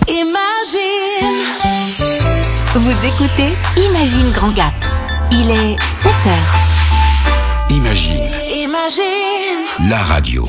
Imagine. Vous écoutez Imagine Grand Gap. Il est 7h. Imagine. Imagine. La radio.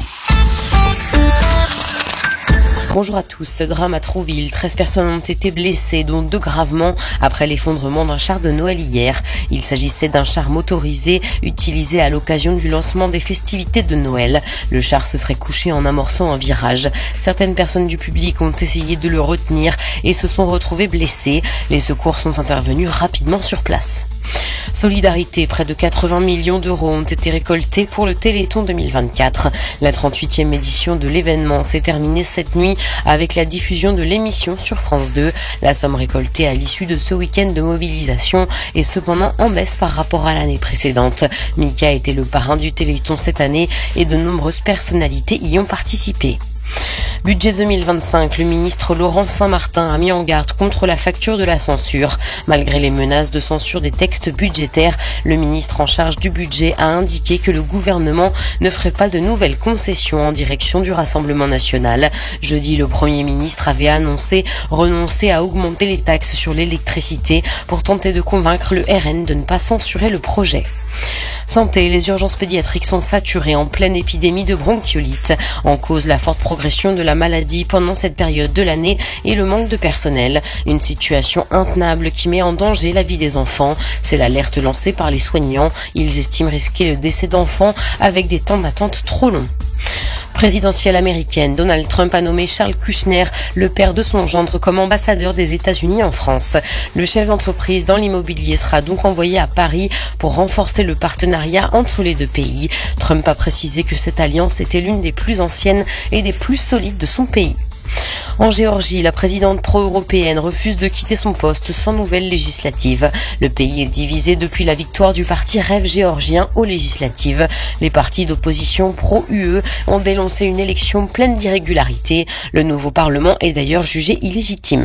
Bonjour à tous. Ce drame à Trouville, 13 personnes ont été blessées, dont 2 gravement, après l'effondrement d'un char de Noël hier. Il s'agissait d'un char motorisé utilisé à l'occasion du lancement des festivités de Noël. Le char se serait couché en amorçant un virage. Certaines personnes du public ont essayé de le retenir et se sont retrouvées blessées. Les secours sont intervenus rapidement sur place. Solidarité, près de 80 millions d'euros ont été récoltés pour le Téléthon 2024. La 38e édition de l'événement s'est terminée cette nuit avec la diffusion de l'émission sur France 2. La somme récoltée à l'issue de ce week-end de mobilisation est cependant en baisse par rapport à l'année précédente. Mika était le parrain du Téléthon cette année et de nombreuses personnalités y ont participé. Budget 2025, le ministre Laurent Saint-Martin a mis en garde contre la facture de la censure. Malgré les menaces de censure des textes budgétaires, le ministre en charge du budget a indiqué que le gouvernement ne ferait pas de nouvelles concessions en direction du Rassemblement national. Jeudi, le Premier ministre avait annoncé renoncer à augmenter les taxes sur l'électricité pour tenter de convaincre le RN de ne pas censurer le projet. Santé, les urgences pédiatriques sont saturées en pleine épidémie de bronchiolite. En cause, la forte progression de la maladie pendant cette période de l'année et le manque de personnel. Une situation intenable qui met en danger la vie des enfants. C'est l'alerte lancée par les soignants. Ils estiment risquer le décès d'enfants avec des temps d'attente trop longs. Présidentielle américaine, Donald Trump a nommé Charles Kushner, le père de son gendre, comme ambassadeur des États-Unis en France. Le chef d'entreprise dans l'immobilier sera donc envoyé à Paris pour renforcer le partenariat entre les deux pays. Trump a précisé que cette alliance était l'une des plus anciennes et des plus solides de son pays. En Géorgie, la présidente pro-européenne refuse de quitter son poste sans nouvelles législatives. Le pays est divisé depuis la victoire du parti Rêve géorgien aux législatives. Les partis d'opposition pro-UE ont dénoncé une élection pleine d'irrégularités. Le nouveau parlement est d'ailleurs jugé illégitime.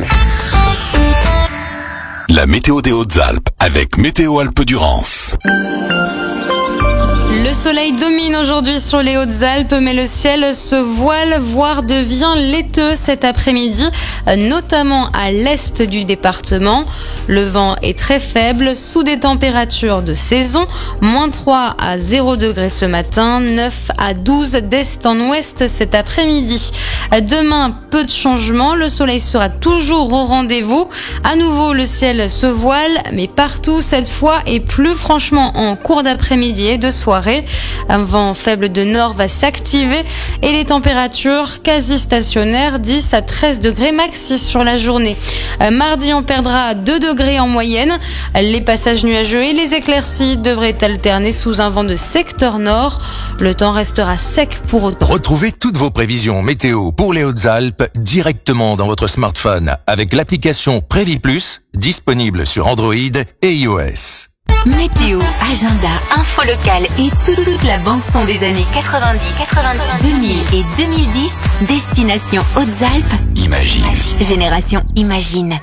La météo des Hautes-Alpes avec Météo Alpes-Durance. Le soleil domine aujourd'hui sur les Hautes-Alpes, mais le ciel se voile, voire devient laiteux cet après-midi, notamment à l'est du département. Le vent est très faible, sous des températures de saison, -3 à 0 degrés ce matin, 9 à 12 d'est en ouest cet après-midi. Demain, peu de changements, le soleil sera toujours au rendez-vous. À nouveau, le ciel se voile, mais partout cette fois et plus franchement en cours d'après-midi et de soirée. Un vent faible de nord va s'activer et les températures quasi stationnaires, 10 à 13 degrés maxi sur la journée. Mardi, on perdra 2 degrés en moyenne. Les passages nuageux et les éclaircies devraient alterner sous un vent de secteur nord. Le temps restera sec pour autant. Retrouvez toutes vos prévisions météo pour les Hautes-Alpes directement dans votre smartphone avec l'application Prévi Plus, disponible sur Android et iOS. Météo, agenda, info locale et toute la bande-son des années 90, 2000 et 2010. Destination Hautes-Alpes. Imagine. Génération Imagine.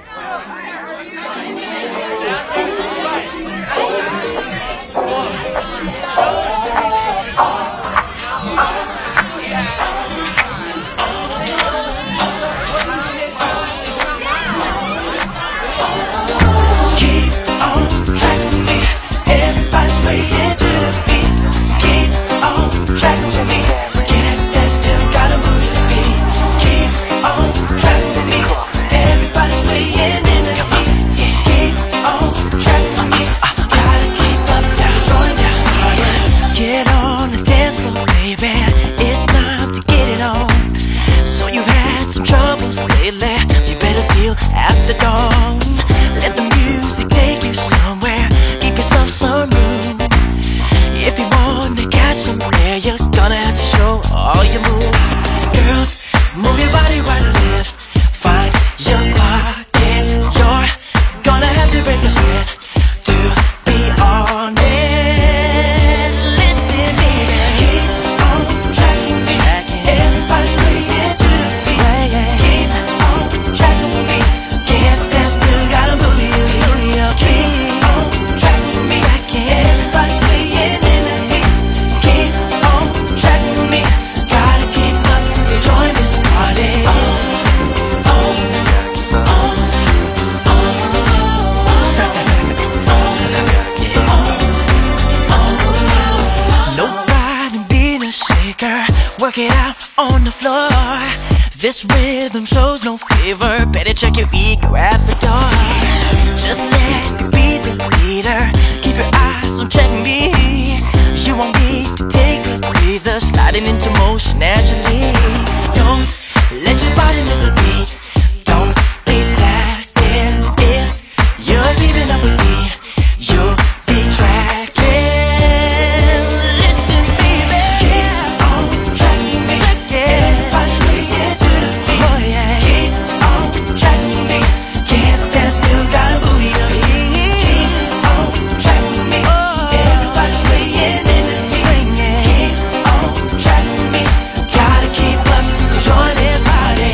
Stand still. This rhythm shows no favor. Better check your ego at the door. Just let me be the leader. Keep your eyes on check me. You want me to take a breather, sliding into motion as you lead. Don't let your body miss a beat. Don't be slacking. If you're leaving up with me, you'll be tracking. Listen, baby, keep on tracking me. Everybody's waiting to the beat. Oh yeah, keep on tracking me. Can't stand still, gotta move your feet. Keep on tracking me. Everybody's waiting in the swing. Keep on tracking me. Gotta keep up, join this party.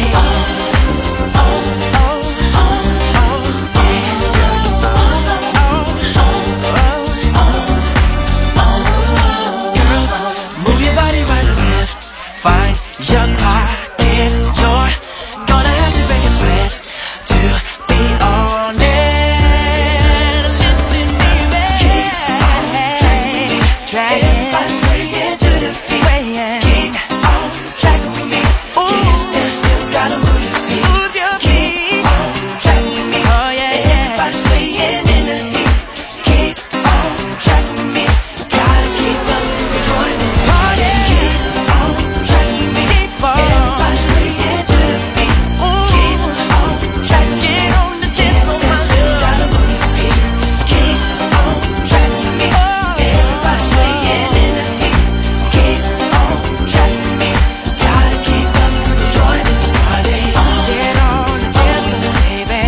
Girls, move your body right or left. Find your pocket. You're gonna have to break a sweat to be on it. Listen, baby, keep on tracking me. Everybody's swaying to the beat. Keep on tracking with me. Can't stand still, gotta move your feet. Keep on tracking me. Everybody's swaying in the beat. Keep on tracking with me. Gotta keep up, join this party. Keep on tracking me. Everybody's swaying to the beat. Keep on tracking on the dance floor. Still gotta move your feet. Keep on tracking me. Everybody's swaying in the beat. Keep on tracking me. Gotta keep up, join this party. Get on the dance floor, baby.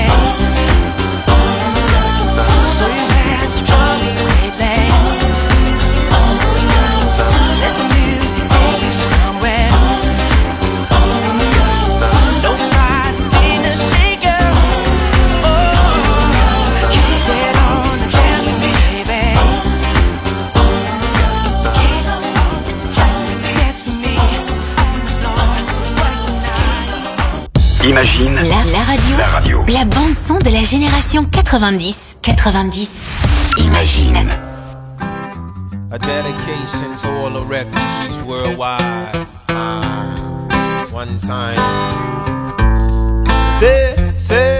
So you had some troubles lately. Let the music take you somewhere. Nobody in a shaker. Get on the dance floor, baby. Dance with me on the floor. Work the night. Imagine La radio. la radio. La bande son de la génération 90. 90. Imagine. A dedication to all the refugees worldwide. One time. Say.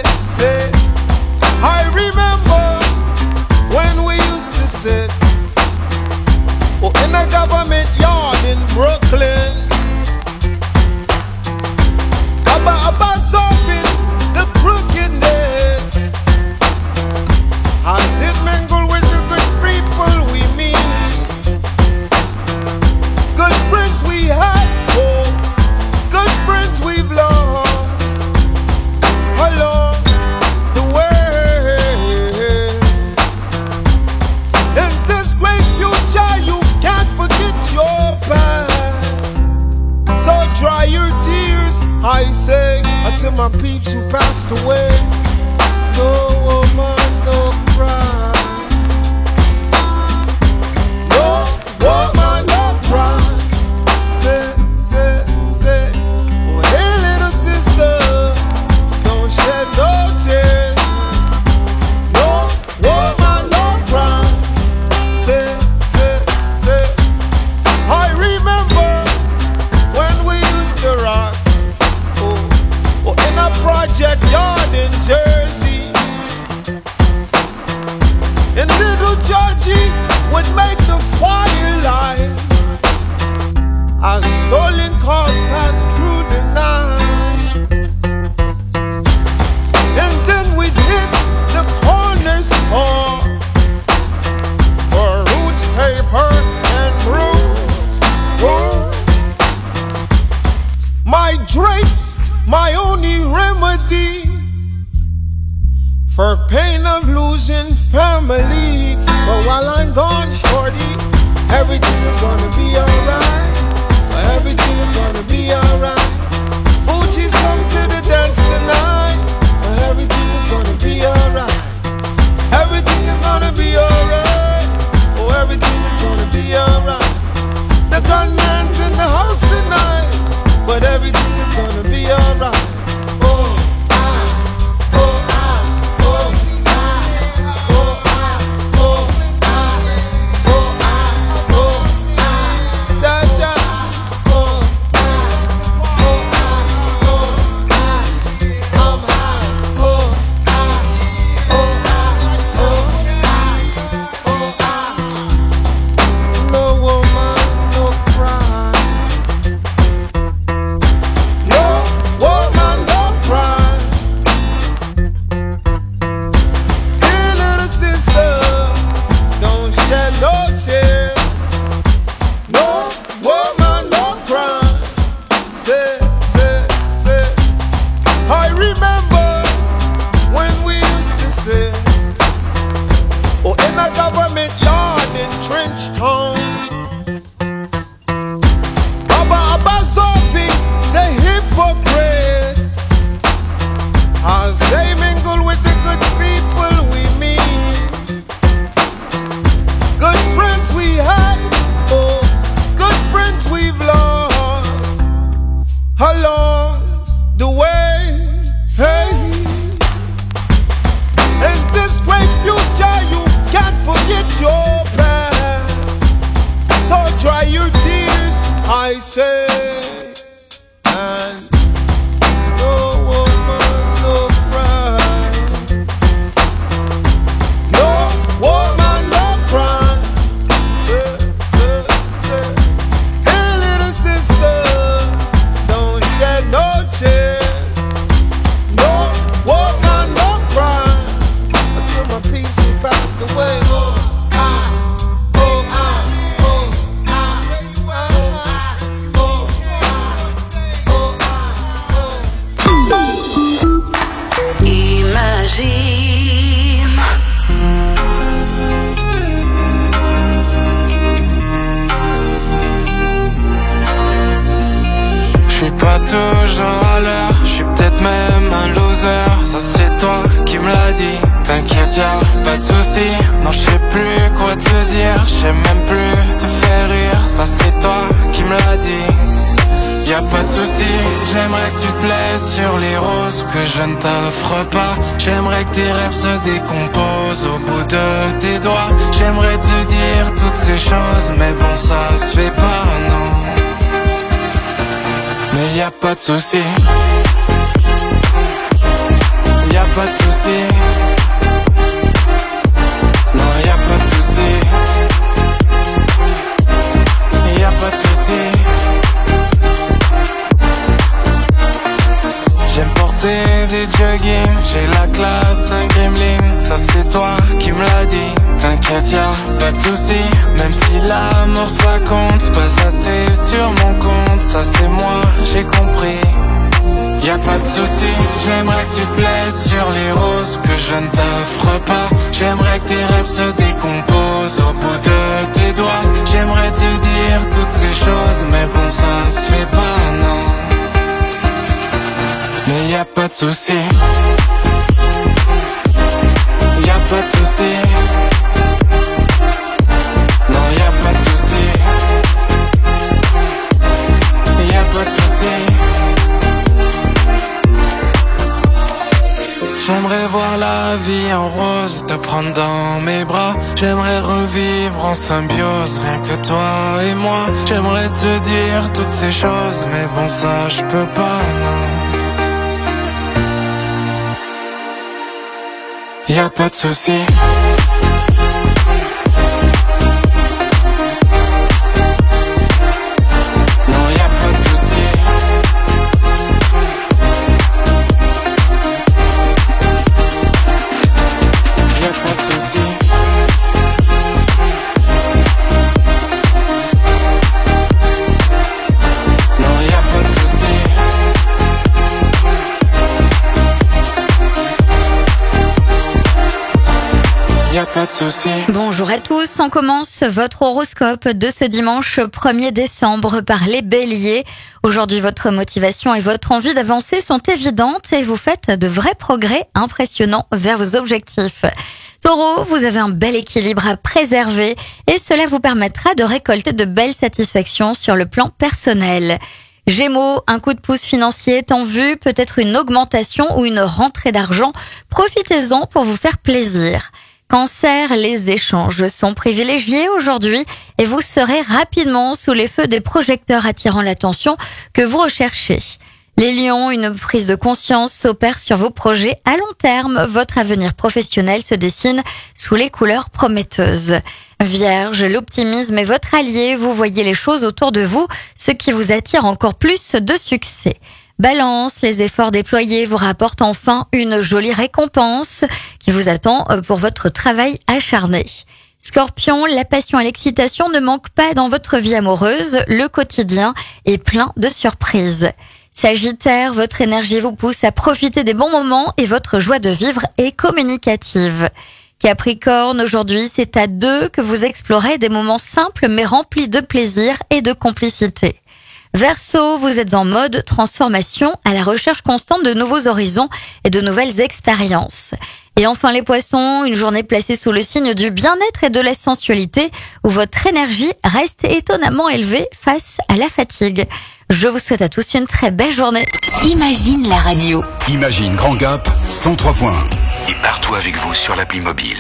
I remember when we used to sit in a government yard in Brooklyn. About solving the crookedness. As it mingled with the good people we meet. Good friends we had, good friends we've lost along the way. In this great future, you can't forget your past. So dry your tears, I say, until my peeps who passed away. No woman, no cry. No woman, no cry. Say, oh hey little sister, don't shed no tears. No woman, no cry. Say, I remember when we used to rock, in a project yard in Jersey. And little Georgie would make the fire light as stolen cars passed through the night. And then we'd hit the corner store for roots, paper, and brew. My drinks, my only remedy for pain of losing family. But while I'm gone, shorty, everything is gonna be alright. Everything is gonna be alright. Fuji's come to the dance tonight. Everything is gonna be alright. Everything is gonna be alright. Oh, everything is gonna be alright. The gunman's in the house tonight, but everything is gonna be alright. government yard in Trench Town. Abba Sophie, the hypocrites, as they mingle with the good people we meet. Good friends we had, oh, good friends we've lost along the way. Hey, in this great future, you can't forget your past. So dry your tears, I say, and no woman, no cry. No woman, no cry. Say. Hey, little sister, don't shed no tears. No woman, no cry. Until my peeps who passed away. Imagine. J'suis pas toujours à l'heure, j'suis peut-être même un loser. Ça c'est toi qui me l'as dit, t'inquiète y'a pas de soucis. Non j'sais plus quoi te dire, j'sais même plus te faire rire. Ça c'est toi qui me l'as dit, y'a pas de soucis. J'aimerais que tu te blesses sur les roses que je ne t'offre pas. J'aimerais que tes rêves se décomposent au bout de tes doigts. J'aimerais te dire toutes ces choses, mais bon ça se fait pas, non. Mais y'a pas de soucis, y'a pas de soucis. Non y'a pas de soucis, y'a pas de soucis. J'aime porter des jogging, j'ai la classe d'un gremlin. Ça c'est toi qui me l'as dit, t'inquiète y'a pas de soucis. Même si l'amour ça compte, pas assez sur mon compte. Ça c'est moi, j'ai compris, y'a pas de soucis. J'aimerais que tu te blesses sur les roses que je ne t'offre pas. J'aimerais que tes rêves se décomposent au bout de tes doigts. J'aimerais te dire toutes ces choses, mais bon ça se fait pas, non. Mais y'a pas de soucis, y'a pas de soucis. Non y'a pas de soucis, y'a pas de soucis. J'aimerais voir la vie en rose, te prendre dans mes bras. J'aimerais revivre en symbiose, rien que toi et moi. J'aimerais te dire toutes ces choses, mais bon ça je peux pas, non. Y'a pas de soucis, non y'a pas de soucis. Y'a pas de soucis. Non y'a pas de soucis. Y'a pas de soucis. Bonjour à tous, on commence votre horoscope de ce dimanche 1er décembre par les béliers. Aujourd'hui, votre motivation et votre envie d'avancer sont évidentes et vous faites de vrais progrès impressionnants vers vos objectifs. Taureau, vous avez un bel équilibre à préserver et cela vous permettra de récolter de belles satisfactions sur le plan personnel. Gémeaux, un coup de pouce financier est en vue, peut-être une augmentation ou une rentrée d'argent. Profitez-en pour vous faire plaisir. Cancer, les échanges sont privilégiés aujourd'hui et vous serez rapidement sous les feux des projecteurs attirant l'attention que vous recherchez. Les lions, une prise de conscience s'opère sur vos projets à long terme. Votre avenir professionnel se dessine sous les couleurs prometteuses. Vierge, l'optimisme est votre allié. Vous voyez les choses autour de vous, ce qui vous attire encore plus de succès. Balance, les efforts déployés vous rapportent enfin une jolie récompense qui vous attend pour votre travail acharné. Scorpion, la passion et l'excitation ne manquent pas dans votre vie amoureuse. Le quotidien est plein de surprises. Sagittaire, votre énergie vous pousse à profiter des bons moments et votre joie de vivre est communicative. Capricorne, aujourd'hui, c'est à deux que vous explorez des moments simples mais remplis de plaisir et de complicité. Verseau, vous êtes en mode transformation, à la recherche constante de nouveaux horizons et de nouvelles expériences. Et enfin les poissons, une journée placée sous le signe du bien-être et de la sensualité, où votre énergie reste étonnamment élevée face à la fatigue. Je vous souhaite à tous une très belle journée. Imagine la radio. Imagine Grand Gap, 103 points. Et partout avec vous sur l'appli mobile.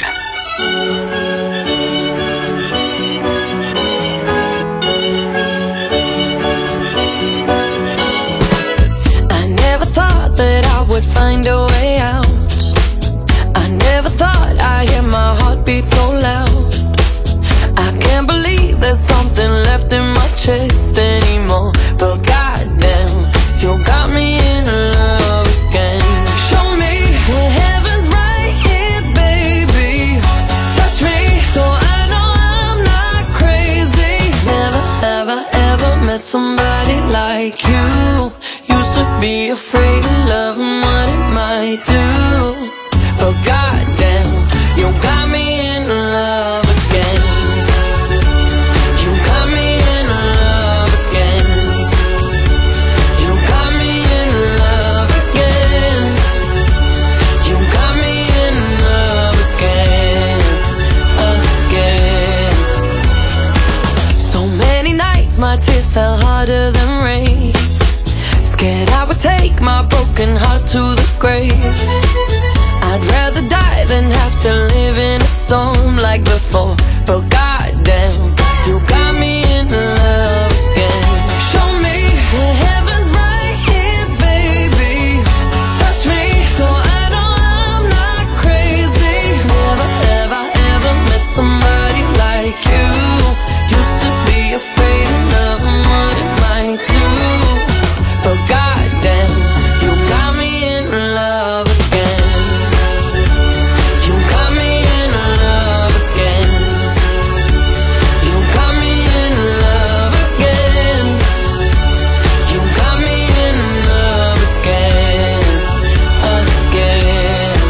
I never thought that I would find a way out. I never thought I'd hear my heartbeat so loud. I can't believe there's something left in my chest anymore. But goddamn, you got me in love again. Show me the heaven's right here, baby. Touch me so I know I'm not crazy. Never have I ever met somebody like you. Used to be afraid of love and what it might do. But goddamn, you got me in love again. You got me in love again. You got me in love again. You got me in love again, again. So many nights my tears fell harder than rain. Scared I would take my broken heart to the grave. I'd rather die than have to live in a storm like before. But goddamn, you got me in love again. Show me the heaven's right here, baby. Touch me so I know I'm not crazy. Never have I ever met somebody like you. Used to be afraid of love and what it might do. But goddamn, you got me in love again. You got me in love again. You got me in love again. You got me in love again, again.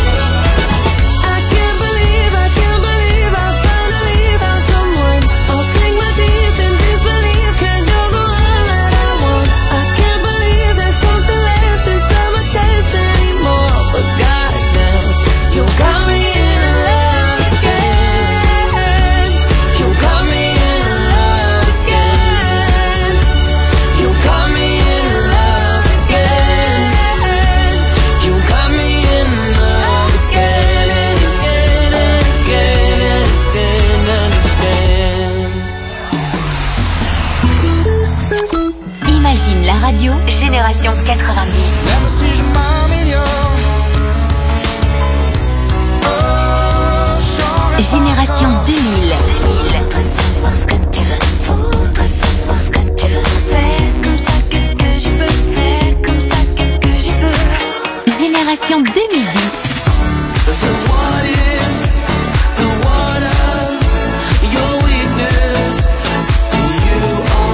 I can't believe I finally found someone. I'll sink my teeth in disbelief, 'cause you're the one that I want. I can't believe there's something left inside my chest anymore. But goddamn, you got me in love again. You got me in love again. You got me in love again. You got me in love again and again and again and again and again. Imagine la radio, génération 90. Même si je m'améliore, oh, j'aurais Génération 2000. Parce que tu veux, faudrait savoir ce que tu veux. C'est comme ça, qu'est-ce que je peux. C'est comme ça, qu'est-ce que je peux. Génération 2010. The what is, the what of your weakness, you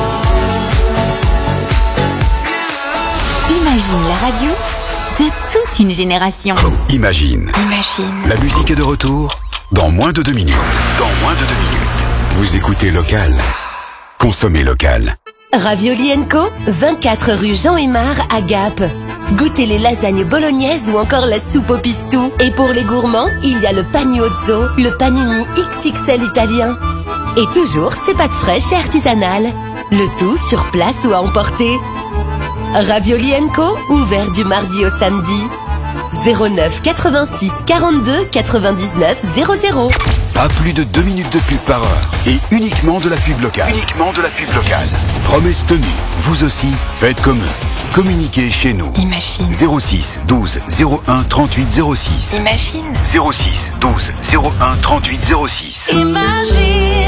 are. Imagine la radio de toute une génération. Oh, Imagine. La musique est de retour dans moins de 2 minutes. Vous écoutez local. Consommez local. Ravioli & Co, 24 rue Jean Aymar à Gap. Goûtez les lasagnes bolognaises ou encore la soupe au pistou. Et pour les gourmands, il y a le pagnozzo, le panini XXL italien. Et toujours ses pâtes fraîches et artisanales. Le tout sur place ou à emporter. Ravioli & Co, ouvert du mardi au samedi. 09 86 42 99 00. Pas plus de 2 minutes de pub par heure. Et uniquement de la pub locale. Promesse tenue. Vous aussi, faites comme eux. Communiquez chez nous. Imagine. 06 12 01 38 06. Imagine. 06 12 01 38 06. Imagine.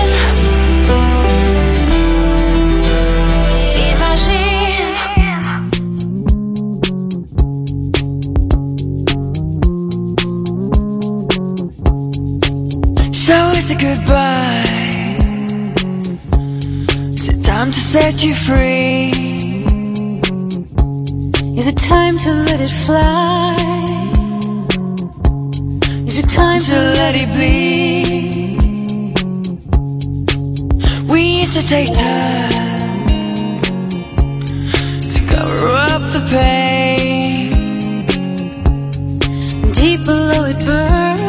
So it's a goodbye. Is it time to set you free? Is it time to let it fly? Is it time to let bloody bleed. We used to take time to cover up the pain. Deep below it burns,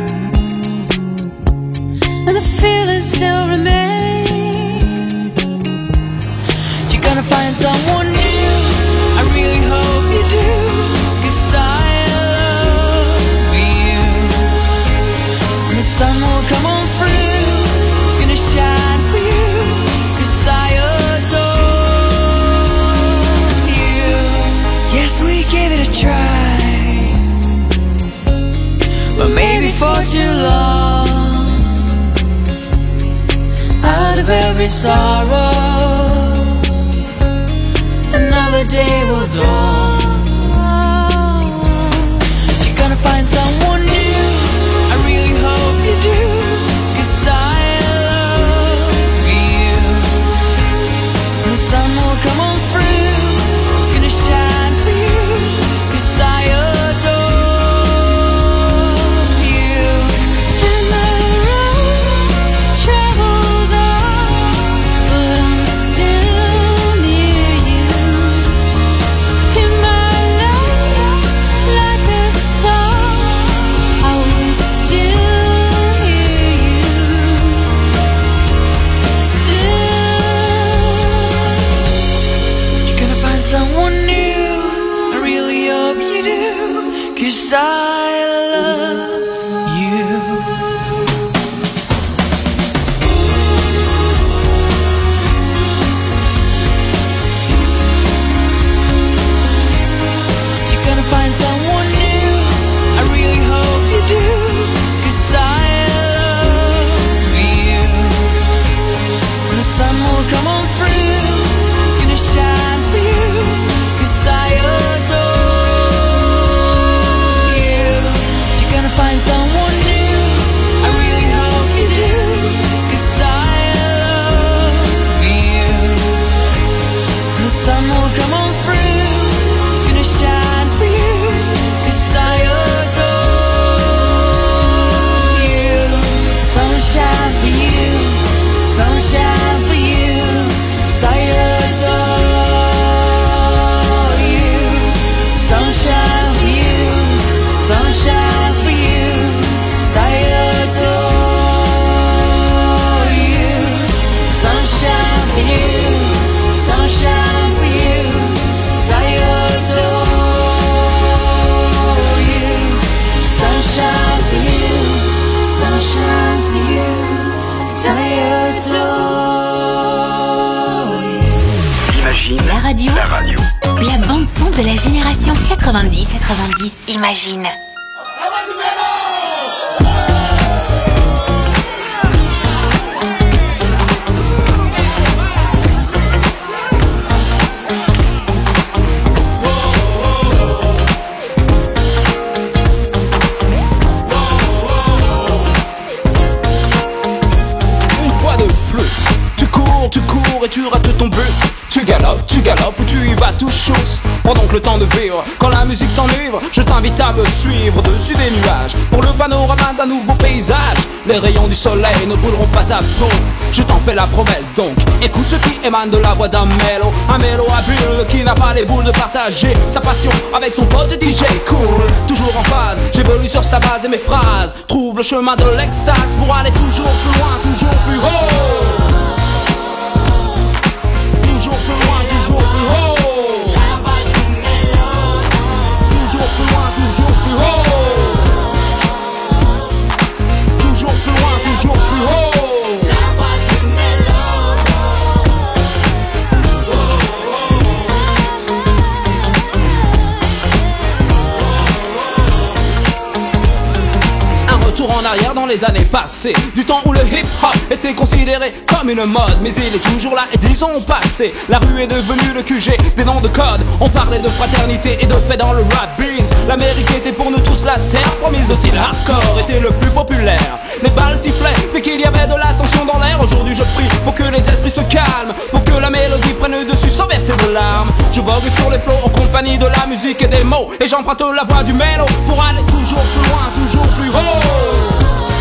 and the feeling still remains. You're gonna find someone new, I really hope you do, 'cause I love you. And the sun will come on through, it's gonna shine for you, 'cause I adore you. Yes, we gave it a try, but maybe for too long. Out of every sorrow, another day will dawn. You're gonna find someone new, I really hope you do, 'cause I love you. And the sun will come on through, it's gonna shine for you, 'cause I adore you. And the road travels on, but I'm still near you. In my life, like a song, I will still hear you. You're gonna find someone new, I really hope you do, 'cause I love you. You're gonna find someone new, I really hope you do, 'cause I love you. And the sun will come on through, it's gonna shine for you, 'cause I adore you. You're gonna find someone new, I really hope you do, 'cause I love you. And the sun will come on through, it's gonna shine for you, 'cause I adore you. Sunshine for you, sunshine for you, 'cause I adore you. Sunshine for you, sunshine for you, 'cause I adore you. Sunshine for you, sunshine for you, 'cause I adore you. Sunshine for you, sunshine for you, 'cause I adore you. Imagine La radio, la radio. la bande son de la génération 90. Imagine. Une fois de plus, tu cours et tu rates ton bus. Tu galopes ou tu y vas tout chousse. Pendant que le temps de vivre, quand la musique t'enivre, je t'invite à me suivre au-dessus des nuages. Pour le panorama d'un nouveau paysage, les rayons du soleil ne brûleront pas ta peau. Je t'en fais la promesse donc, écoute ce qui émane de la voix d'un mélo. Un mélo à bulles qui n'a pas les boules de partager sa passion avec son pote DJ cool. Toujours en phase, j'évolue sur sa base et mes phrases trouvent le chemin de l'extase pour aller toujours plus loin, toujours plus haut. Toujours plus loin, toujours plus haut. Toujours plus loin, toujours plus haut. Toujours plus loin, toujours plus haut. Un retour en arrière dans les années passées, du temps où le hip-hop était considéré comme une mode. Mais il est toujours là et 10 ans ont passé. La rue est devenue le QG, des noms de code. On parlait de fraternité et de paix dans le rap biz. L'Amérique était pour nous tous la terre promise. Aussi le hardcore était le plus populaire. Les balles sifflaient dès qu'il y avait de la tension dans l'air. Aujourd'hui je prie pour que les esprits se calment, pour que la mélodie prenne le dessus sans verser de larmes. Je vogue sur les flots en compagnie de la musique et des mots, et j'emprunte la voix du mélo pour aller toujours plus loin, toujours plus haut.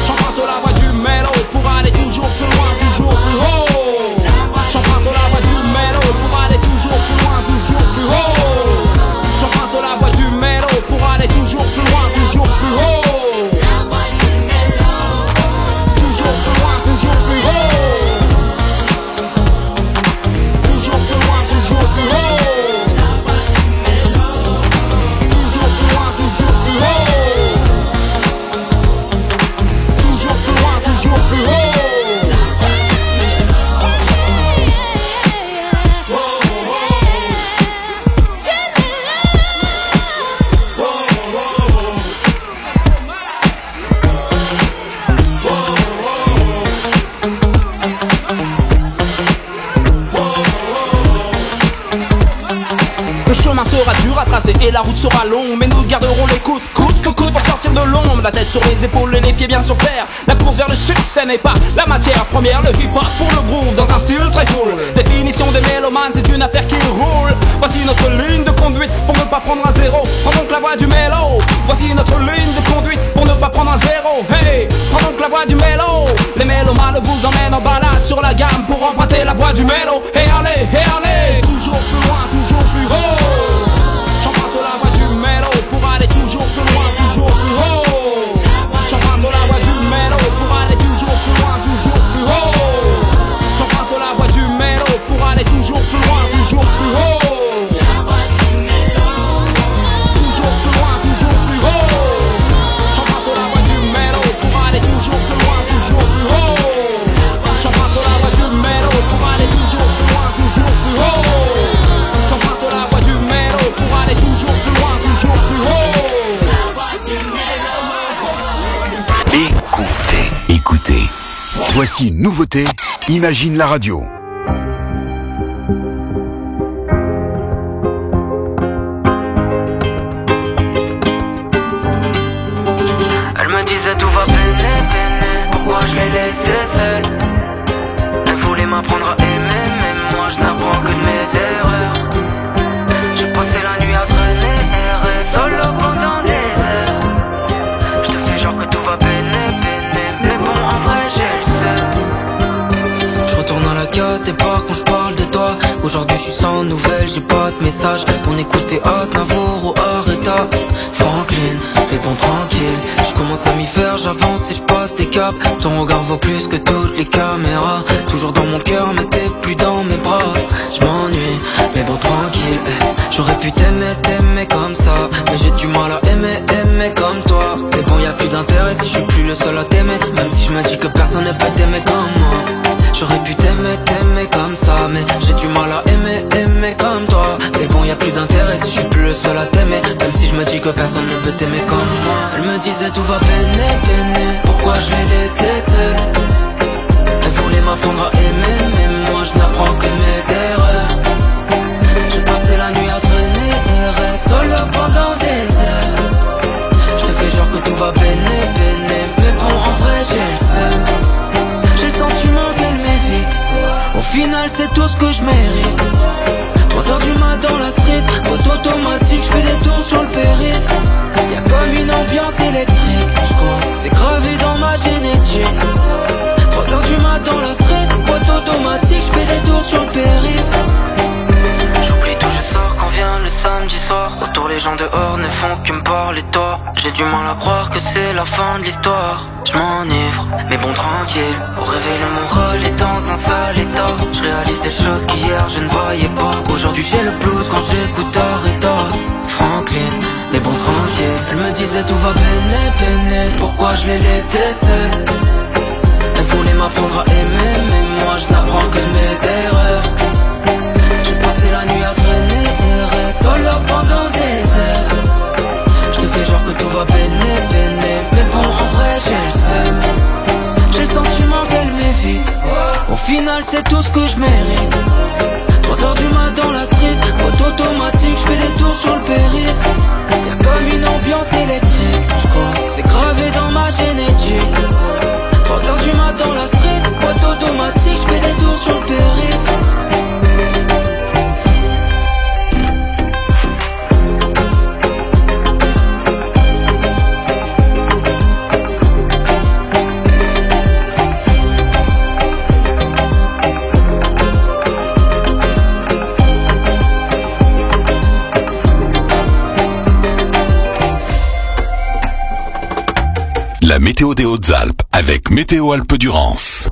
et la route sera longue, mais nous garderons les coudes, coûte que coûte pour sortir de l'ombre. La tête sur les épaules et les pieds bien sur terre. La course vers le succès n'est pas la matière première. Le hip-hop pour le groove dans un style très cool. Définition des mélomanes, c'est une affaire qui roule. Voici notre ligne de conduite pour ne pas prendre un zéro. Prends donc la voie du mélo. Voici notre ligne de conduite pour ne pas prendre un zéro. Hey, prends donc la voie du mélo. Les mélomanes vous emmènent en balade sur la gamme pour emprunter la voie du mélo. Et allez, toujours plus loin, toujours plus haut. J'emprunte la voie du mélo pour aller toujours plus loin, toujours plus haut. J'emprunte la voie du mélo pour aller toujours plus loin, toujours plus haut. J'emprunte la voie du mélo pour aller toujours plus loin, toujours plus haut. Toujours plus loin, toujours plus haut. J'emprunte la voie du mélo pour aller toujours plus loin, toujours plus haut. J'emprunte la voie du mélo pour aller toujours plus loin, toujours plus haut. J'emprunte la voie du mélo pour aller toujours plus loin, toujours plus haut. Écoutez. Voici une nouveauté, Imagine la radio. Elle me disait tout va peiner, pourquoi je l'ai laissé seule. Elle voulait m'apprendre à aimer, mais moi je n'apprends que de mes erreurs. J'ai passé la nuit à traîner, errer solo pendant des heures. Je te fais genre que tout va peiner, mais bon en vrai j'ai le seum. Je retourne à la case départ quand je parle de toi. Aujourd'hui je suis sans nouvelles, j'ai pas de message. On écoutait Aznavour ou Aretha Franklin, mais bon tranquille. Je commence à m'y faire, j'avance et je passe des caps. Ton regard vaut plus que toutes les caméras. Toujours dans mon cœur mais t'es plus dans mes bras. Je m'ennuie, mais bon tranquille. J'aurais pu t'aimer comme ça, mais j'ai du mal à aimer comme toi. Mais bon y'a plus d'intérêt si je suis plus le seul à t'aimer. Même si je me dis que personne ne peut t'aimer comme moi. J'aurais pu t'aimer comme ça, mais j'ai du mal à aimer comme toi. Mais bon y'a plus d'intérêt si je suis plus le seul à t'aimer. Même si je me dis que personne ne peut t'aimer comme moi. Elle me disait tout va peiner, pourquoi je l'ai laissé seule. Elle voulait m'apprendre à aimer, mais moi je n'apprends que mes erreurs. J'ai passé la nuit à traîner, errer solo pendant des heures. Je te fais genre que tout va peiner, mais bon en vrai j'ai le seum. J'ai le sentiment qu'elle m'évite. Au final c'est tout ce que je mérite. 3h du mat dans la street, auto automatique, je fais des tours sur le périph'. Y'a comme une ambiance électrique, je crois que c'est gravé dans ma génétique. 3h du mat dans la street, auto automatique, je fais des tours sur le périph'. J'oublie tout, je sors quand vient le samedi soir. Autour les gens dehors ne font que me parler tort. J'ai du mal à croire que c'est la fin de l'histoire. Je m'enivre, mais bon tranquille. Au réveil mon rôle est dans un sale état. Je réalise des choses qu'hier je ne voyais pas. Aujourd'hui j'ai le blues quand j'écoute Aretha Franklin, mais bon tranquille. Elle me disait tout va peiner, pourquoi je l'ai laissé seule. Elle voulait m'apprendre à aimer, mais moi je n'apprends que de mes erreurs. J'ai passé la nuit à traîner, errer solo pendant des heures. Je te fais genre que tout va peiner, mais bon en vrai j'ai le seum. J'ai le sentiment qu'elle m'évite. Au final c'est tout ce que je mérite. 3h du mat dans la street, auto automatique, je fais des tours sur le périph'. Y'a comme une ambiance électrique, je crois que c'est gravé dans ma génétique. 3h du mat dans la street, auto automatique, je fais des tours sur le périph'. La météo des Hautes-Alpes avec Météo Alpes-Durance.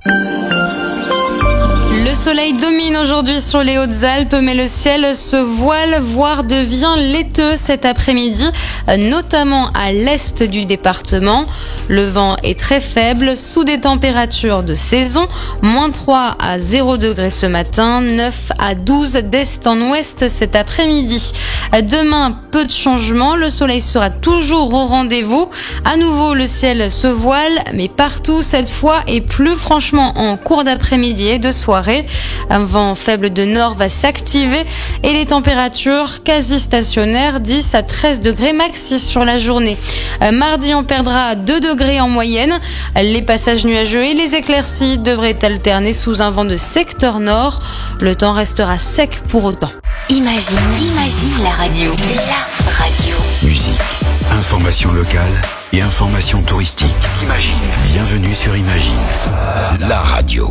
Le soleil domine aujourd'hui sur les Hautes-Alpes, mais le ciel se voile, voire devient laiteux cet après-midi, notamment à l'est du département. Le vent est très faible, sous des températures de saison, -3 à 0 degrés ce matin, 9 à 12 d'est en ouest cet après-midi. Demain, peu de changements, le soleil sera toujours au rendez-vous. À nouveau, le ciel se voile, mais partout cette fois et plus franchement en cours d'après-midi et de soirée. soirée. Un vent faible de nord va s'activer et les températures quasi stationnaires, 10 à 13 degrés maxi sur la journée. Mardi, on perdra 2 degrés en moyenne. Les passages nuageux et les éclaircies devraient alterner sous un vent de secteur nord. Le temps restera sec pour autant. Imagine la radio. La radio. Musique, information locale et information touristique. Imagine. Bienvenue sur Imagine, la radio.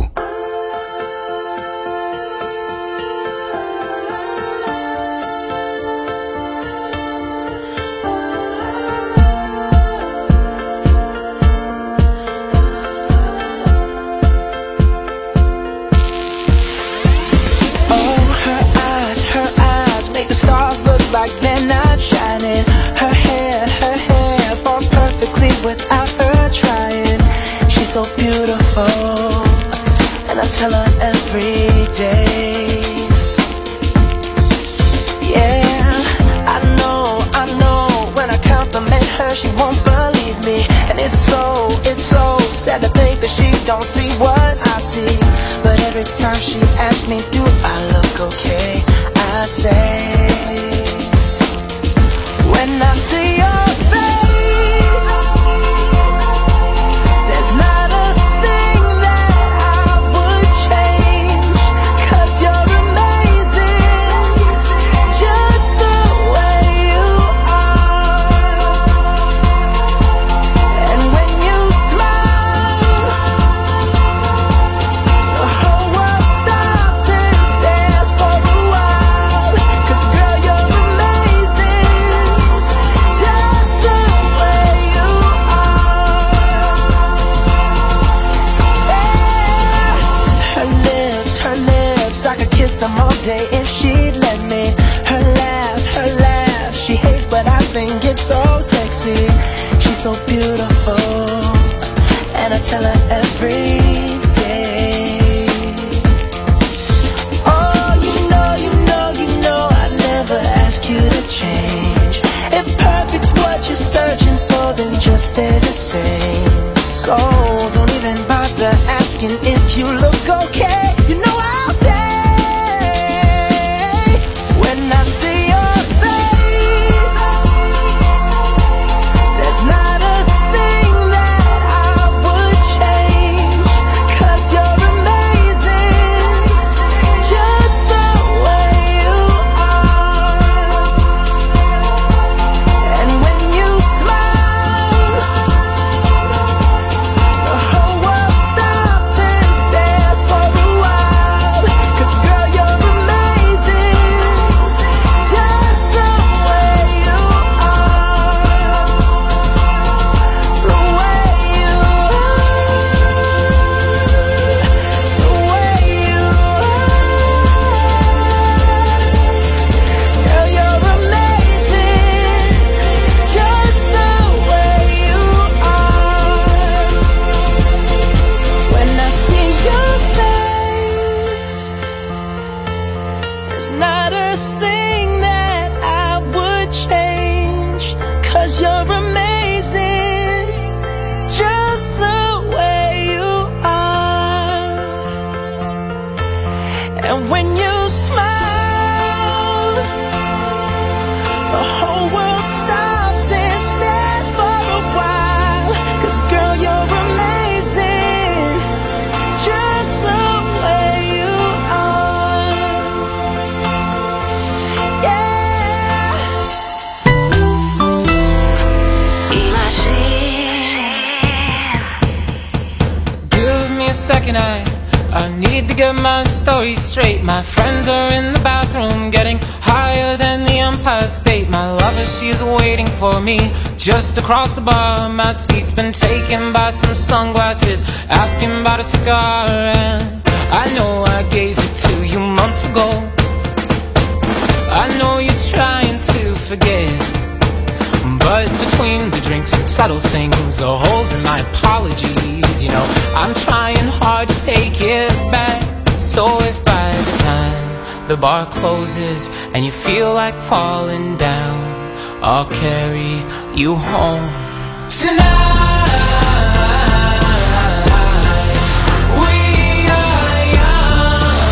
Like they're not shining. Her hair falls perfectly without her trying. She's so beautiful, and I tell her every day. Yeah, I know, when I compliment her, she won't believe me. And it's so sad to think that she don't see what I see. But every time she asks me, do I look okay? I say, when I see your face, there's not a thing that I would change. 'Cause you're amazing, just the way you are. And when you smile, the whole world stops and stares for a while. 'Cause girl, you're amazing, just the way you are. Yeah. Her lips, I could kiss them all day if she'd let me. Her laugh, she hates but I think it's so sexy. She's so beautiful, and I tell her every day. Oh, you know I'd never ask you to change. If perfect's what you're searching for, then just stay the same. So don't even bother asking if you look okay. You know I'll say, when I see your face, there's not a thing that I would change. 'Cause you're amazing, just the way you are. And when you smile, the whole world stops and stares for a while. 'Cause girl, you're amazing, just the way you are. The way you are. Girl, you're amazing, just the way you are. When I see your face, there's not a thing that I would change. 'Cause you're amazing, just the way you are. And when you smile, the whole world stops and stares for a while. 'Cause girl, you're amazing, just the way you are. Yeah. Give me a second, I need to get my story straight. My friends are in the bathroom getting higher than the Empire State. My lover, she's waiting for me just across the bar. My seat's been taken by some sunglasses, asking about a scar. And I know I gave it to you months ago. I know you're trying to forget, but between the drinks and subtle things, the holes in my apologies, you know, I'm trying hard to take it back. So if by the time the bar closes and you feel like falling down, I'll carry you home tonight. We are young.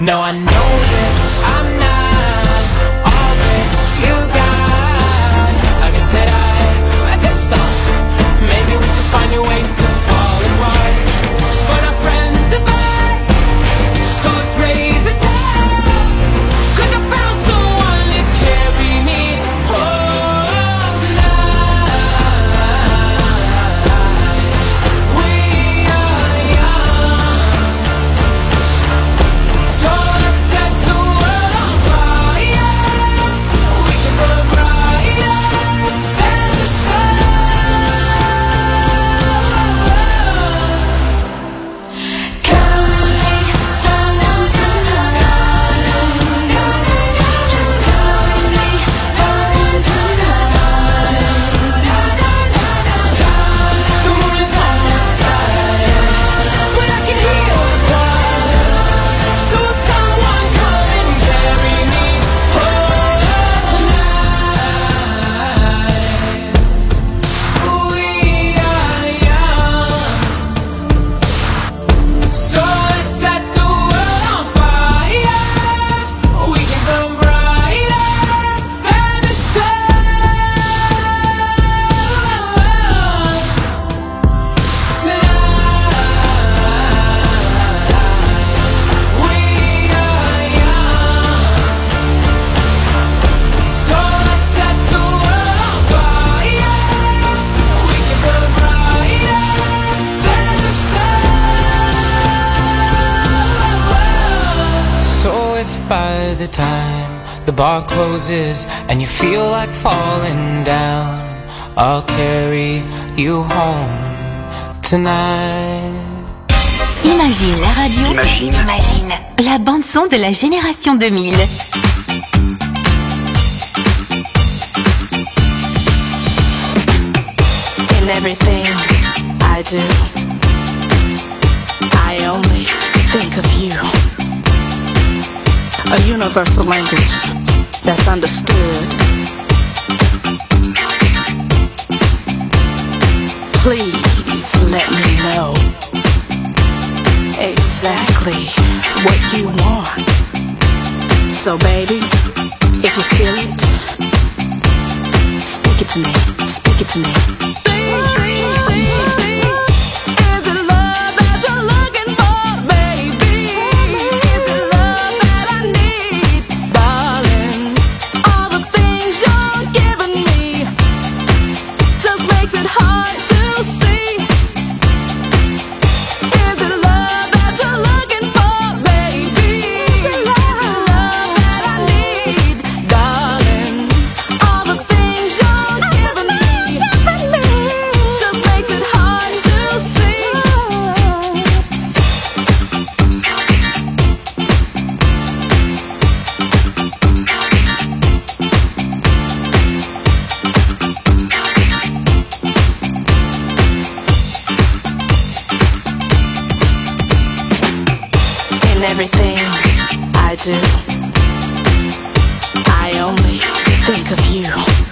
No, I know that I'm not all that you got. I guess that I just thought maybe we could find new ways to fall apart. But our friends are back, so let's raise a tide. 'Cause I found someone to carry me home tonight. We are young, so let's set the world on fire. We can burn brighter than the sun. Come with me home tonight. Just come with me home tonight. The moon is on my side, but I can hear the choir. So someone come and carry me home tonight. We are young, so let's set the world on fire. We can burn brighter than the sun. Tonight, we are young, so let's set the world on fire. We can burn brighter than the sun. So if by the time the bar closes and you feel like falling down, I'll carry you home tonight. Imagine la radio. Imagine la bande son de la génération 2000. In everything I do, I only think of you. A universal language that's understood. Please let me know exactly what you want. So baby, if you feel it, speak it to me, speak it to me. Is it love that you're looking for, baby? Is it love that I need, darling? All the things you're giving me just makes it hard to see. Is it love that you're looking for, baby? Is it love that I need, darling? All the things you're giving me just makes it hard to see. In everything I do, I only think of you.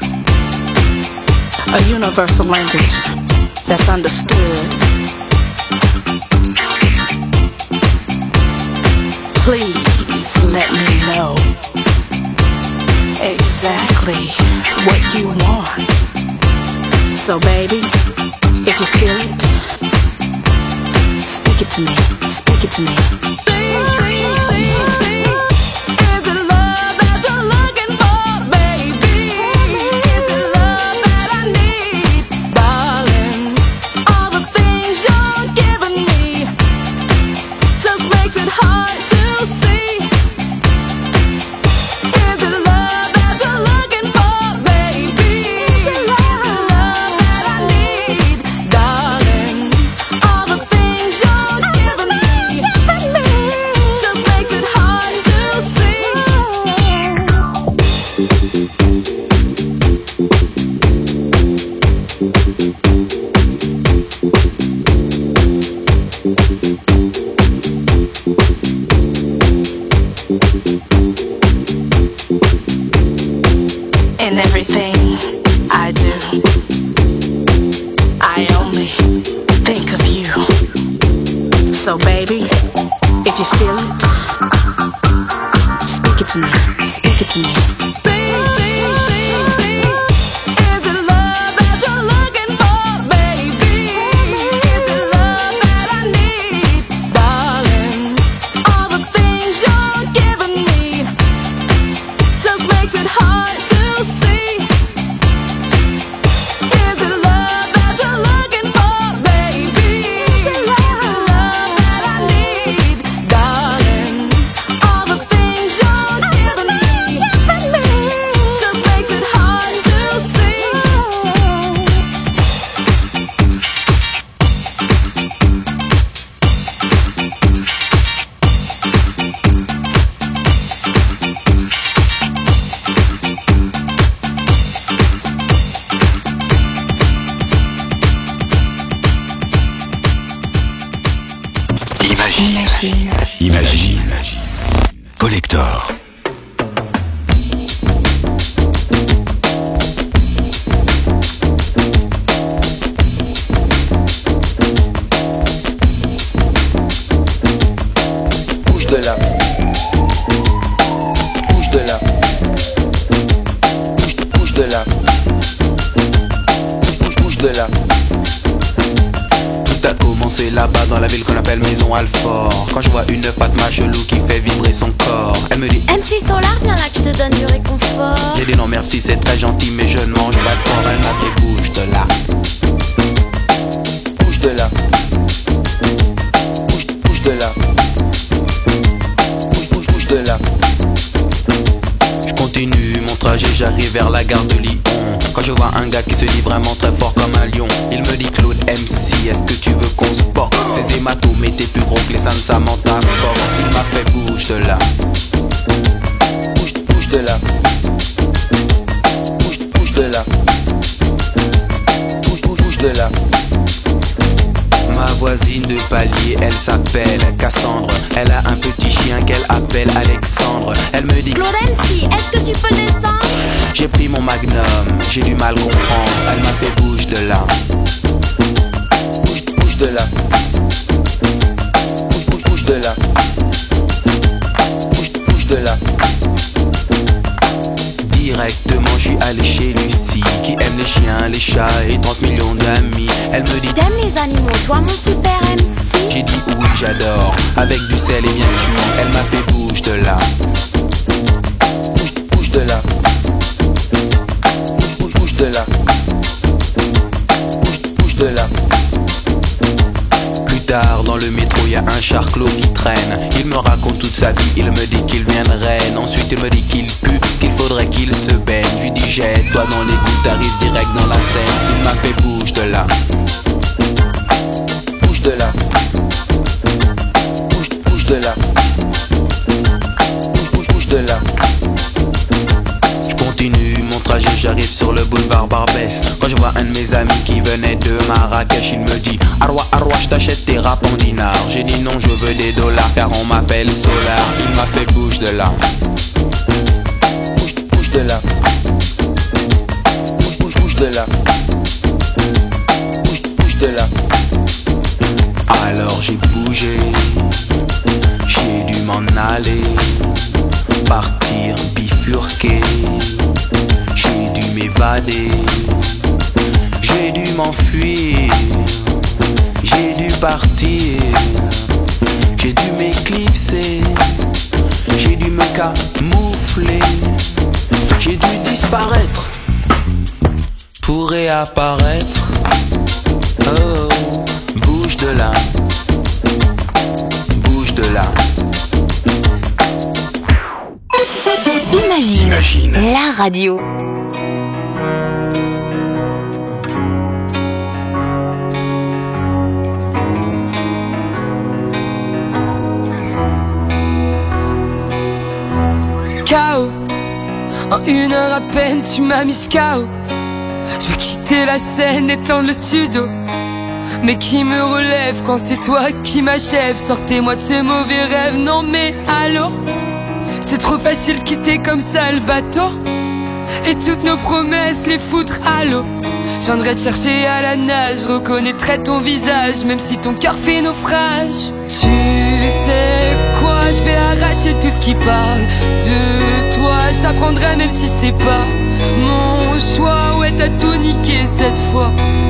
A universal language that's understood. Please let me know exactly what you want. So baby, if you feel it, speak it to me, speak it to me. Is it love that you're looking for, baby? Is it love that I need, darling? All the things you're giving me just makes it hard to see. Is it love that you're looking for, baby? Is it love that I need, darling? All the things you're giving me just makes it hard to see. In everything I do, I only think of you. So baby, if you feel it, to me. Speak it to me. Imagine. Collector. Bouge de là. Bouge de là. Bouge de là. Bouge de là. Tout a commencé là-bas dans la ville qu'on appelle Maison Alfort. Quand je vois une Fatma chelou qui fait vibrer son corps, elle me dit MC Solar, viens là que je te donne du réconfort. J'ai dit non merci, c'est très gentil mais je ne mange pas de porc. Elle m'a fait bouge de là. Bouge de là. Bouge de là. Bouge de là. Je continue mon trajet, j'arrive vers la gare de Lyon. Quand je vois un gars qui se dit vraiment très fort comme un lion, il me dit Claude MC, est-ce que tu veux qu'on se boxe? Ces hématomes étaient plus gros que les seins de Samantha Fox. Il m'a fait bouge de là. Bouge de là. Bouge de là. Bouge de là. Ma voisine de palier, elle s'appelle Cassandre. Elle a un petit chien qu'elle appelle Alexandre. Elle me dit Claude MC, est-ce que tu peux descendre? J'ai pris mon magnum, j'ai du mal comprendre. Elle m'a fait bouge de là. Bouge de là. Bouge de là. Bouge de là. Directement je suis allé chez Lucie, qui aime les chiens, les chats et 30 millions d'amis. Elle me dit t'aimes les animaux, toi mon super MC? J'ai dit oui j'adore, avec du sel et bien cuit. Elle m'a fait bouge de là. Bouge de là. Bouge de là. Bouge de là. Plus tard dans le métro y'a un charclos qui traîne. Il me raconte toute sa vie, il me dit qu'il vient de Rennes. Ensuite il me dit qu'il pue, qu'il faudrait qu'il se baigne. Je lui dis jette-toi dans l'égout, t'arrives direct dans la Seine. Il m'a fait bouge de là. Bouge de là. Bouge de là. Bouge de là. Je continue mon trajet, j'arrive sur le boulevard Barbès. Quand je vois un de mes amis qui venait de Marrakech, il me dit Arwa, je t'achète tes rap en dinars. J'ai dit non, je veux des dollars car on m'appelle Solar. Il m'a fait bouge de là. Bouge de là. Bouge de là. Bouge de là. Alors j'ai bougé, j'ai dû m'en aller, partir bifurquer. J'ai dû m'évader, j'ai dû m'enfuir, j'ai dû partir, j'ai dû m'éclipser, j'ai dû me camoufler, j'ai dû disparaître pour réapparaître. Oh, bouge de là, bouge de là. Imagine, la radio. KO, en 1 heure à peine tu m'as mis KO. Je veux quitter la scène, étendre le studio. Mais qui me relève quand c'est toi qui m'achève? Sortez-moi de ce mauvais rêve, non mais allô? C'est trop facile de quitter comme ça le bateau et toutes nos promesses les foutre à l'eau. Je viendrai te chercher à la nage, je reconnaîtrai ton visage même si ton cœur fait naufrage. Tu sais quoi? je vais arracher tout ce qui parle de toi. J'apprendrai même si c'est pas mon choix. Ouais, t'as tout niqué cette fois.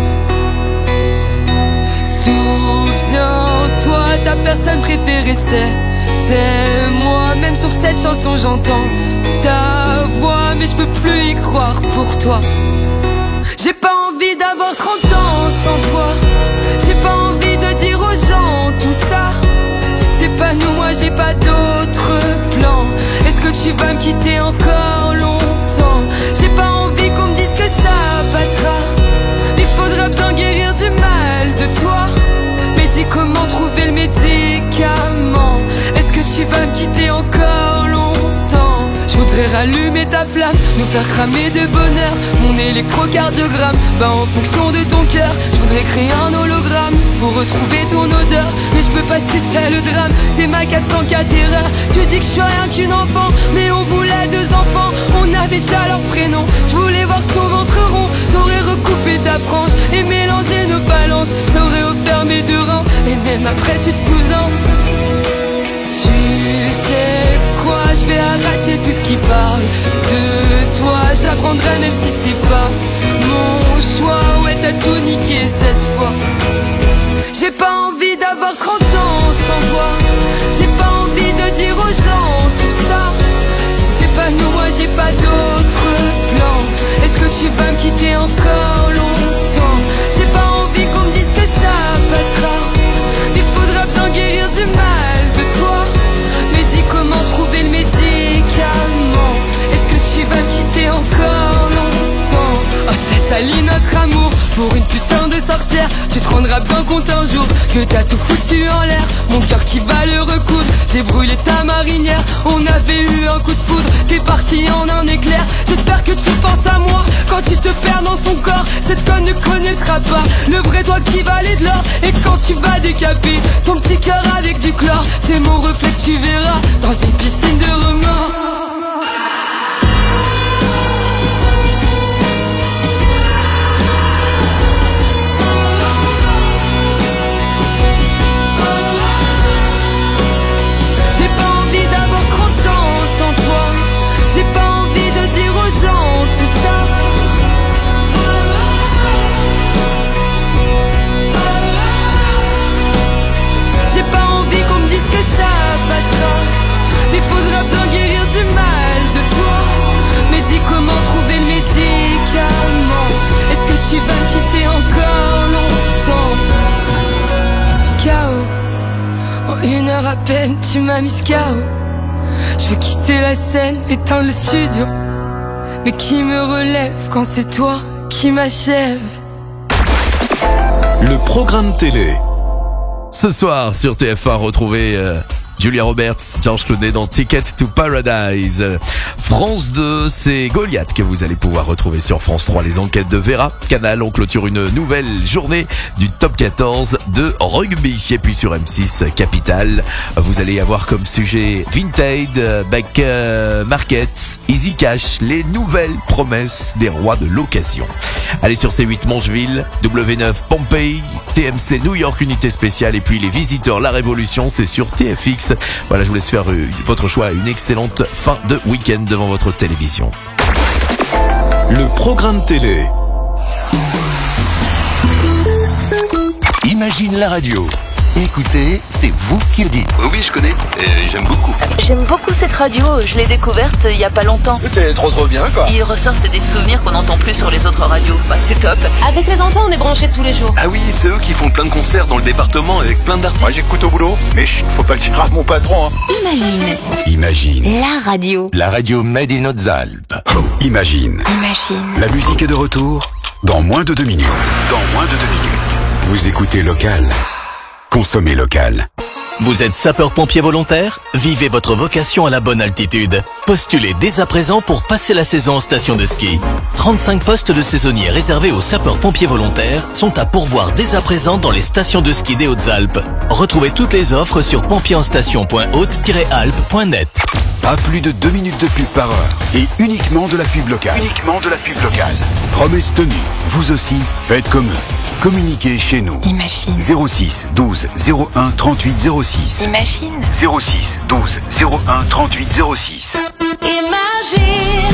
Souviens-toi, ta personne préférée c'était moi. Même sur cette chanson j'entends ta voix, mais je peux plus y croire pour toi. J'ai pas envie d'avoir 30 ans sans toi. J'ai pas envie de dire aux gens tout ça. Si c'est pas nous, moi j'ai pas d'autre plan. Est-ce que tu vas me quitter encore longtemps? J'ai pas envie qu'on me dise que ça passera. Il faudra bien guérir du mal de toi. Mais dis comment trouver le médicament. Est-ce que tu vas me quitter encore longtemps? Je voudrais rallumer ta flamme, nous faire cramer de bonheur. Mon électrocardiogramme, bah en fonction de ton cœur. Je voudrais créer un hologramme pour retrouver ton odeur. Mais je peux pas, c'est ça le drame. T'es ma 404 erreur. Tu dis que je suis rien qu'une enfant, mais on voulait 2 enfants. On avait déjà leur prénom. Je voulais voir ton ventre rond. T'aurais recoupé ta frange et mélangé nos phalanges. T'aurais offert mes 2 reins. Et même après tu te souviens. Tu sais quoi, je vais arracher tout ce qui parle de toi. J'apprendrai même si c'est pas mon choix. Ouais, t'as tout niqué cette fois. J'ai pas envie d'avoir 30 ans sans toi. J'ai pas envie de dire aux gens tout ça. Si c'est pas nous, moi j'ai pas d'autre plan. Est-ce que tu vas me quitter encore longtemps? J'ai pas envie qu'on me dise que ça passera. Il faudra bien guérir du mal de toi. Mais dis comment trouver le médicament. Est-ce que tu vas me quitter encore longtemps? Oh, t'as sali notre amour pour une putain de sorcière. Tu te rendras bien compte un jour que t'as tout foutu en l'air. Mon cœur qui va le recoudre. J'ai brûlé ta marinière. On avait eu un coup de foudre. T'es parti en un éclair. J'espère que tu penses à moi quand tu te perds dans son corps. Cette conne ne connaîtra pas le vrai toi qui valait de l'or. Et quand tu vas décaper ton petit cœur avec du chlore, c'est mon reflet que tu verras dans une piscine de remords. J'ai pas envie d'avoir 30 ans sans toi. J'ai pas envie de dire aux gens tout ça. J'ai pas envie qu'on me dise que ça passera. Mais faudra bien guérir du mal de toi. Mais dis comment trouver le médicament. Est-ce que tu vas me quitter encore longtemps? K.O. En 1 heure à peine tu m'as mis KO. Je veux quitter la scène, éteindre le studio. Mais qui me relève quand c'est toi qui m'achève? Le programme télé. Ce soir sur TF1, retrouvez Julia Roberts, Georges Clooney dans Ticket to Paradise. France 2, c'est Goliath que vous allez pouvoir retrouver sur France 3. Les enquêtes de Vera. Canal, on clôture une nouvelle journée du top 14 de rugby. Et puis sur M6, Capital, vous allez avoir comme sujet Vinted, Back Market, Easy Cash, les nouvelles promesses des rois de l'occasion. Allez sur C8 Mancheville, W9 Pompey, TMC New York Unité Spéciale et puis Les Visiteurs, La Révolution, c'est sur TFX. Voilà, je vous laisse faire votre choix. Une excellente fin de week-end devant votre télévision. Le programme télé. Imagine la radio. Écoutez, c'est vous qui le dites. Oui, je connais. Et j'aime beaucoup. J'aime beaucoup cette radio, je l'ai découverte il y a pas longtemps. C'est trop bien, quoi. Ils ressortent des souvenirs qu'on n'entend plus sur les autres radios. Bah, c'est top. Avec les enfants, on est branchés tous les jours. Ah oui, c'est eux qui font plein de concerts dans le département avec plein d'artistes. Moi, j'écoute au boulot, mais chut, faut pas le dire à mon patron. Imagine. La radio. La radio Made in Hautes-Alpes. Imagine. La musique est de retour dans moins de 2 minutes. Vous écoutez Local. Consommez local. Vous êtes sapeur-pompier volontaire? Vivez votre vocation à la bonne altitude. Postulez dès à présent pour passer la saison en station de ski. 35 postes de saisonniers réservés aux sapeurs-pompiers volontaires sont à pourvoir dès à présent dans les stations de ski des Hautes-Alpes. Retrouvez toutes les offres sur pompieranstation.haute-alpes.net. Pas plus de 2 minutes de pub par heure. Et uniquement de la pub locale. Uniquement de la pub locale. Promesse tenue. Vous aussi, faites comme eux. Communiquez chez nous. Imagine. 06 12 01 38 06. Imagine. 06 12 01 38 06. Imagine.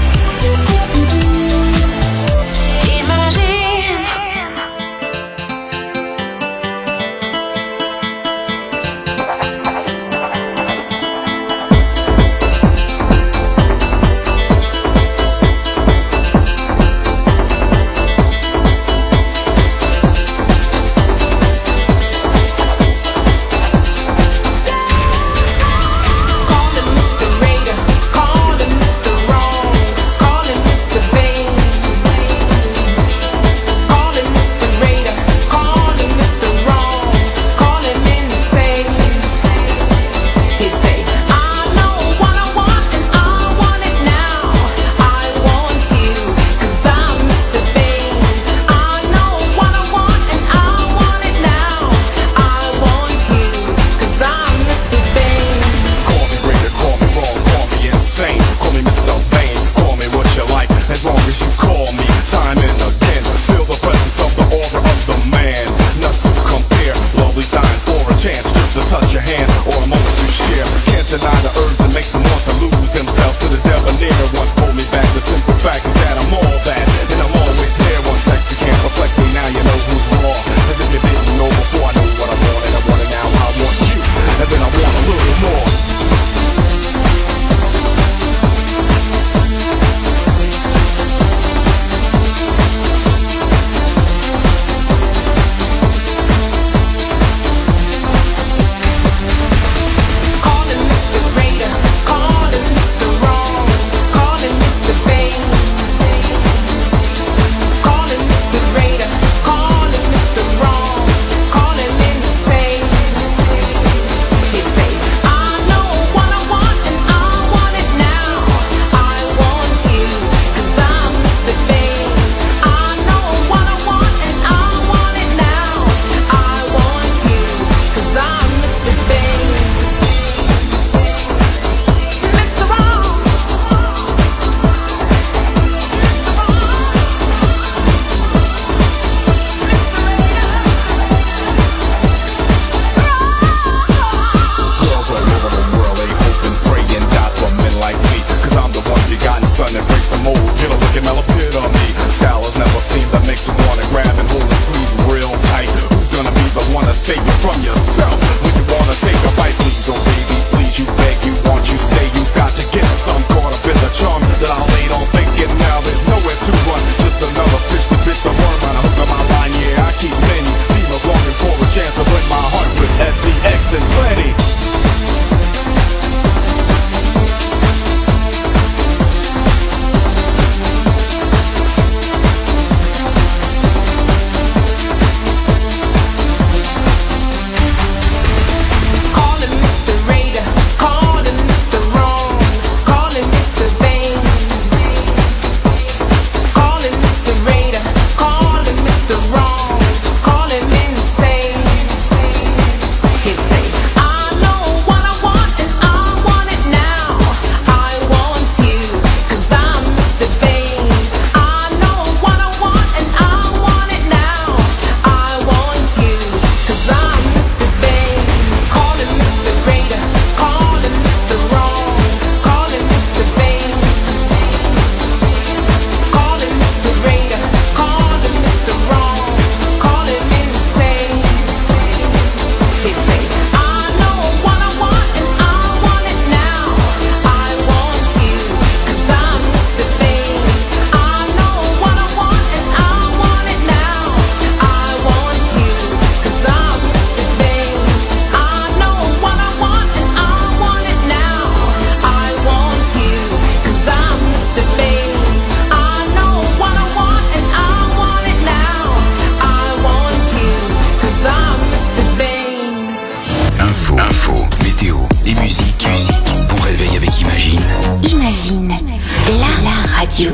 Radio.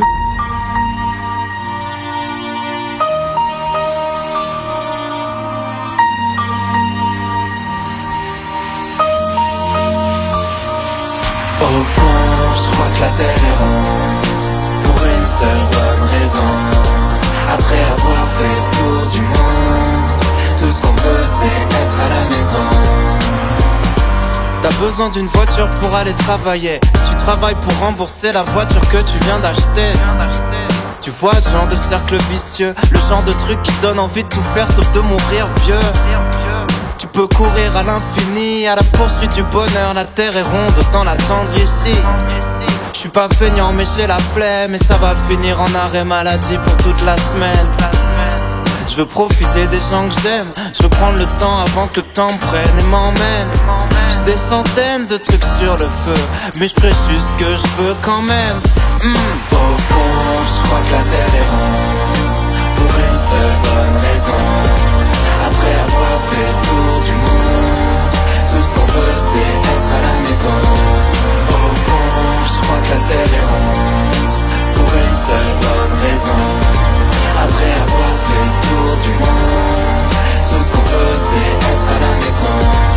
Oh, que la terre est ronde, pour une seule bonne raison. Après avoir fait le tour du monde, tout ce qu'on veut c'est être à la maison. T'as besoin d'une voiture pour aller travailler. Tu travailles pour rembourser la voiture que tu viens d'acheter. Tu vois le genre de cercle vicieux, le genre de truc qui donne envie de tout faire sauf de mourir vieux. Tu peux courir à l'infini, à la poursuite du bonheur. La terre est ronde, autant l'attendre ici. Je suis pas feignant mais j'ai la flemme, et ça va finir en arrêt maladie pour toute la semaine. Je veux profiter des gens que j'aime, je veux prendre le temps avant que le temps me prenne et m'emmène. J'ai des centaines de trucs sur le feu, mais je ferai juste ce que je veux quand même. Au fond, je crois que la terre est ronde, pour une seule bonne raison. Après avoir fait le tour du monde, tout ce qu'on veut c'est être à la maison. Au fond, je crois que la terre est ronde, pour une seule bonne raison. Après avoir fait le tour du monde, tout ce qu'on veut c'est être à la maison.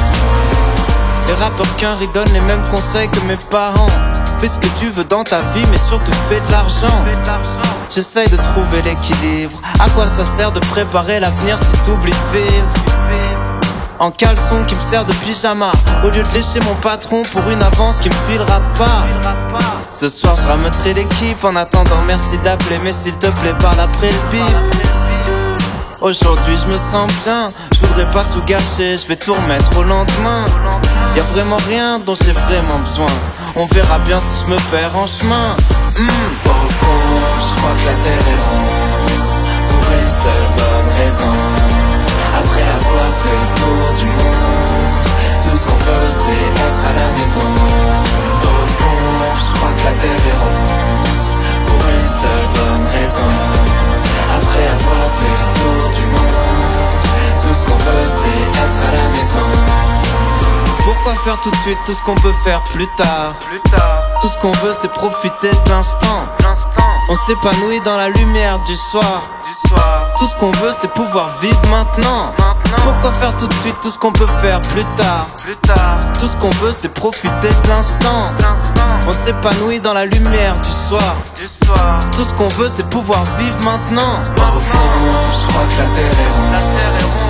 Les rappeurs qu'un donnent les mêmes conseils que mes parents. Fais ce que tu veux dans ta vie mais surtout fais de l'argent. J'essaye de trouver l'équilibre. À quoi ça sert de préparer l'avenir si t'oublies de vivre? En caleçon qui me sert de pyjama, au lieu de lécher mon patron pour une avance qui me filera pas. Ce soir je ramènerai l'équipe, en attendant merci d'appeler, mais s'il te plaît parle après le bip. Aujourd'hui je me sens bien, je voudrais pas tout gâcher, je vais tout remettre au lendemain. Y'a vraiment rien dont j'ai vraiment besoin, on verra bien si je me perds en chemin. Au fond, je crois que la terre est ronde, pour une seule bonne raison. Après avoir fait le tour du monde, tout ce qu'on veut c'est être à la maison. Au fond, je crois que la terre est ronde, pour une seule bonne raison. Après avoir fait le tour du monde, tout ce qu'on veut c'est être à la maison. Pourquoi faire tout de suite tout ce qu'on peut faire plus tard? Tout ce qu'on veut c'est profiter de l'instant. On s'épanouit dans la lumière du soir. Tout ce qu'on veut c'est pouvoir vivre maintenant. Pourquoi faire tout de suite tout ce qu'on peut faire plus tard? Tout ce qu'on veut c'est profiter de l'instant. On s'épanouit dans la lumière du soir. Tout ce qu'on veut c'est pouvoir vivre maintenant. Au fond, je crois que la terre est ronde,